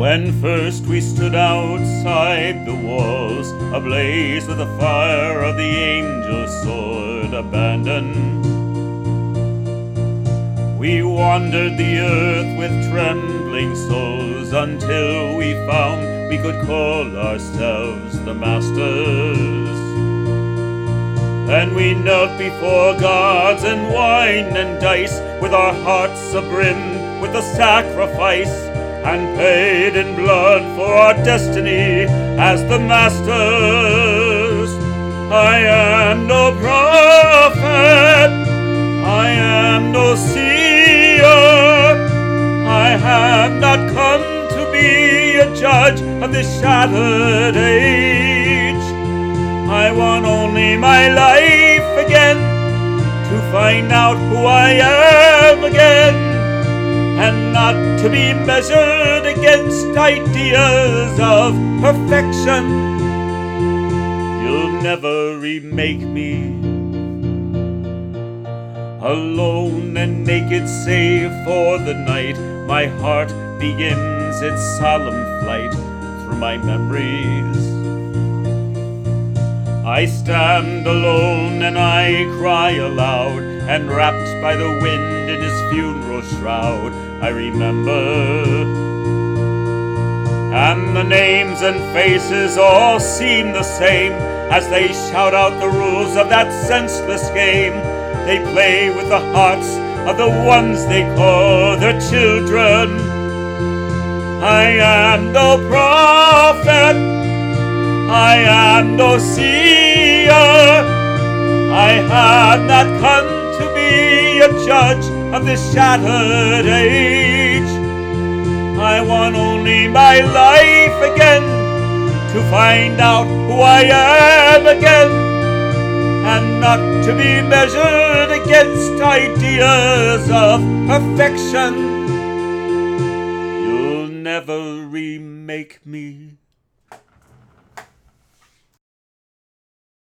When first we stood outside the walls, ablaze with the fire of the angel's sword abandoned, we wandered the earth with trembling souls until we found we could call ourselves the masters. Then we knelt before gods and wine and dice, with our hearts abrim with the sacrifice, and paid in blood for our destiny as the masters. I am no prophet, I am no seer, I have not come to be a judge of this shattered age. I want only my life again, to find out who I am again, and not to be measured against ideas of perfection. You'll never remake me, alone and naked save for the night. My heart begins its solemn flight through my memories. I stand alone and I cry aloud, and wrapped by the wind in his funeral shroud, I remember. And the names and faces all seem the same as they shout out the rules of that senseless game. They play with the hearts of the ones they call their children. I am no prophet, I am no seer, I have not come to be a judge of this shattered age. I want only my life again, to find out who I am again, and not to be measured against ideas of perfection. You'll never remake me.